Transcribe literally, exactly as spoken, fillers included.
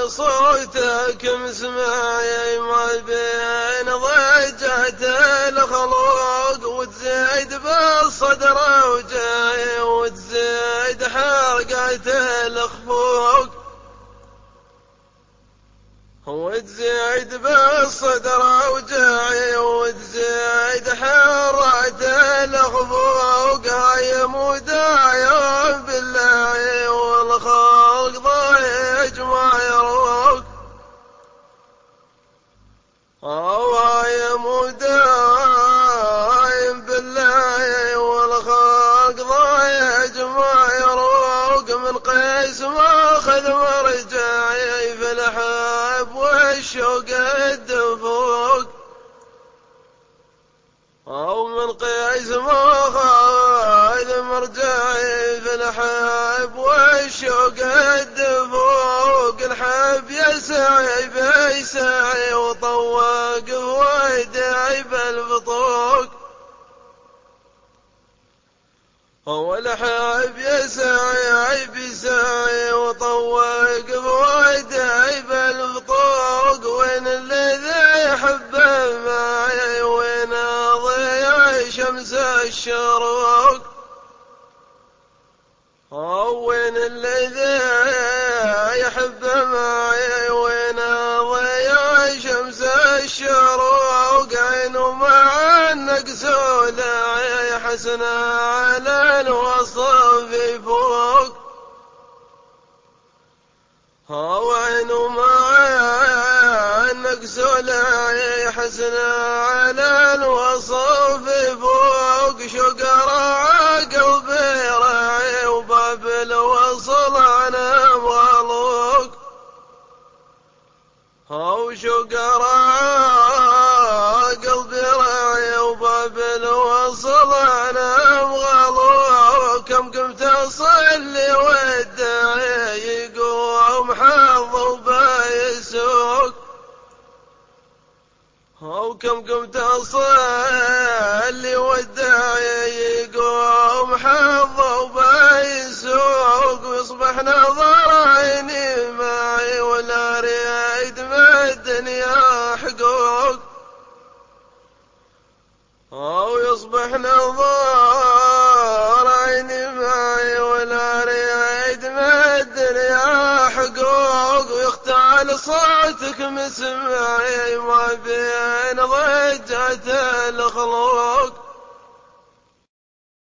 صوتك مسمعي ما بين ضجة الخلوق، وتزيد بالصدر وجاي وتزيد حرقة الخفوق، وتزيد بالصدر وجاي وتزيد حرقة الخفوق. هاي مدايم بالله والخلق ضيج ما يروق، هاي مدايم بالله والخلق ضيج ما يروق. من قيس ماخذ مرجعي في الحب والشوق الدفوق، أو من قيس ماخذ مرجعي في الحب والشوق الدفوق. الحب يسعي بيسعي وطوق ويدعي بالبطوق، هو الحب يسعي بيسعي وطوق ويدعي بالبطوق. وين الذي يحبه معي وين ضيع شمس الشروق، وين الذي يحب معي وين ضيع شمس الشروق. عينه مع النقص ولا حسن على الوصف فوق، وعينه مع النقص ولا حسن على الوصف فوق. شقرا قلبي راعي وباب الوصل انا مغلوق، هو شقرا قلبي راعي وباب الوصل انا مغلوق. كم قمت اصلي والداعي يقوم حظ وبيسوق، وكم قمت أصلي والداعي يقوم حظ وبيسوق. ويصبح نظر عيني معي ولا ريد ما الدنيا حقوق، ويصبح نظر عيني معي ولا ريد ما الدنيا حقوق. ويختال صوتك مسمعي ما بين ضجة الخلوق،